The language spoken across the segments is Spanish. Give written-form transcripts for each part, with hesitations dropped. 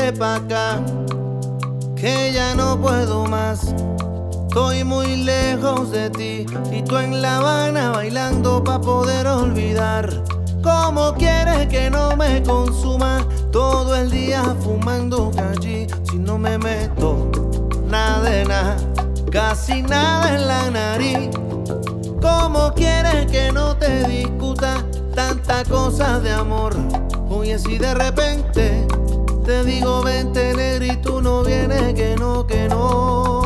vente pa' acá, que ya no puedo más. Estoy muy lejos de ti y tú en La Habana bailando pa' poder olvidar. ¿Cómo quieres que no me consuma todo el día fumando allí? Si no me meto nada de nada, casi nada en la nariz. ¿Cómo quieres que no te discuta tantas cosas de amor? Oye, si de repente te digo vente negra y tú no vienes, que no, que no.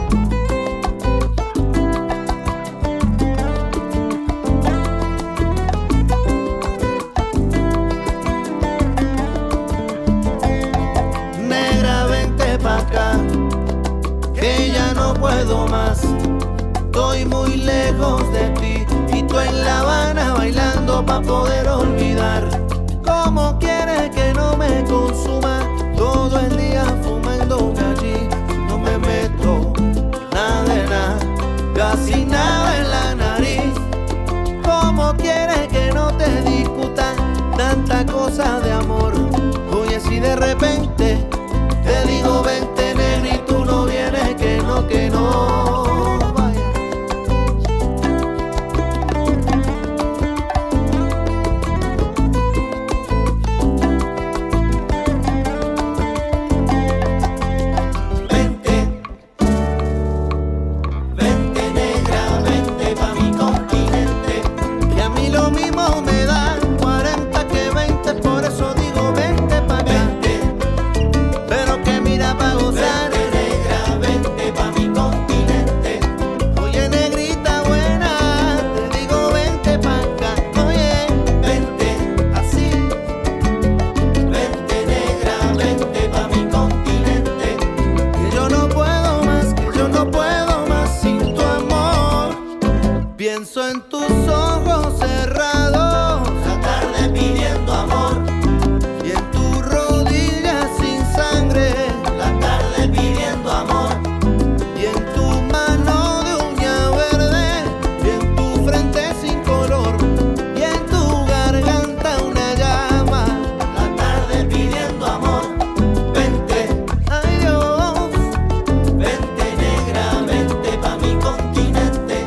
Negra, vente pa' acá, que ya no puedo más. Estoy muy lejos de ti y tú en La Habana bailando pa' poder olvidar. ¿Cómo quieres que no me consuma todo el día fumando allí? No me meto nada de nada, casi nada en la nariz. ¿Cómo quieres que no te discuta tanta cosa de amor? Oye, si de repente te digo vente negra y tú no vienes, que no, que no. Pienso en tus ojos cerrados, la tarde pidiendo amor, y en tus rodillas sin sangre, la tarde pidiendo amor, y en tu mano de uña verde, y en tu frente sin color, y en tu garganta una llama, la tarde pidiendo amor. Vente, ay Dios, vente negra, vente pa' mi continente.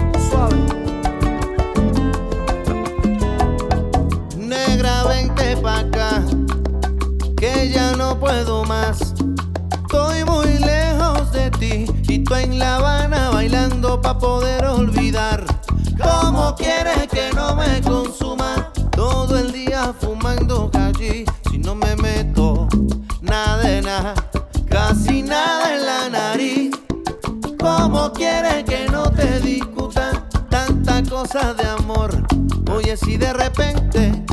Negra, vente pa' acá, que ya no puedo más. Estoy muy lejos de ti y tú en La Habana bailando pa' poder olvidar. ¿Cómo quieres que no me consuma todo el día fumando allí? Si no me meto nada de nada, casi nada en la nariz. ¿Cómo quieres que no te discuta tantas cosas de amor? Oye, si de repente